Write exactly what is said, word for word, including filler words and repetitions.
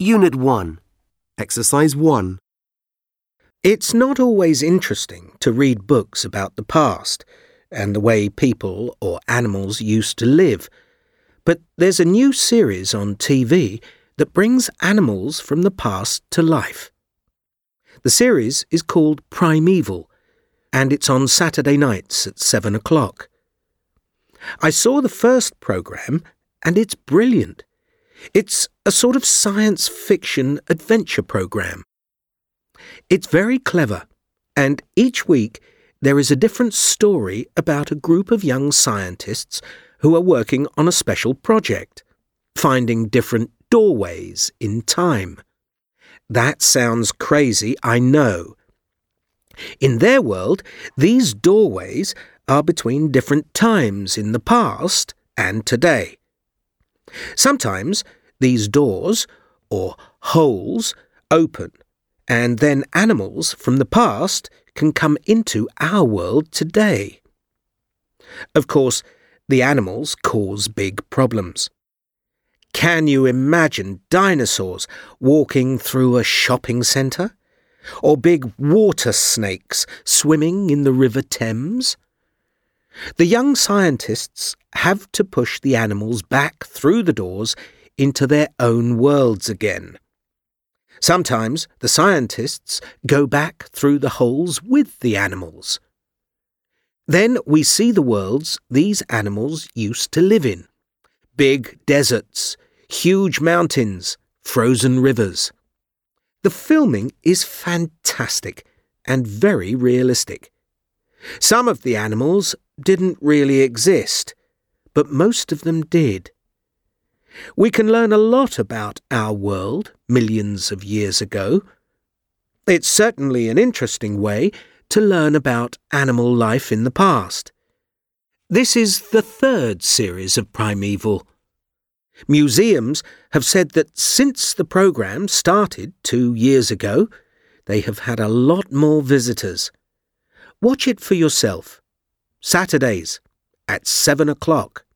Unit one, Exercise one. It's not always interesting to read books about the past and the way people or animals used to live, but there's a new series on T V that brings animals from the past to life. The series is called Primeval, and it's on Saturday nights at seven o'clock. I saw the first programme, and it's brilliant. It's a sort of science fiction adventure programme. It's very clever, and each week there is a different story about a group of young scientists who are working on a special project, finding different doorways in time. That sounds crazy, I know. In their world, these doorways are between different times in the past and today. Sometimes these doors, or holes, open, and then animals from the past can come into our world today. Of course, the animals cause big problems. Can you imagine dinosaurs walking through a shopping centre? Or big water snakes swimming in the River Thames? The young scientists have to push the animals back through the doors into their own worlds again. Sometimes the scientists go back through the holes with the animals. Then we see the worlds these animals used to live in. Big deserts, huge mountains, frozen rivers. The filming is fantastic and very realistic. Some of the animals didn't really exist, but most of them did. We can learn a lot about our world millions of years ago. It's certainly an interesting way to learn about animal life in the past. This is the third series of Primeval. Museums have said that since the programme started two years ago, they have had a lot more visitors. Watch it for yourself. Saturdays at seven o'clock.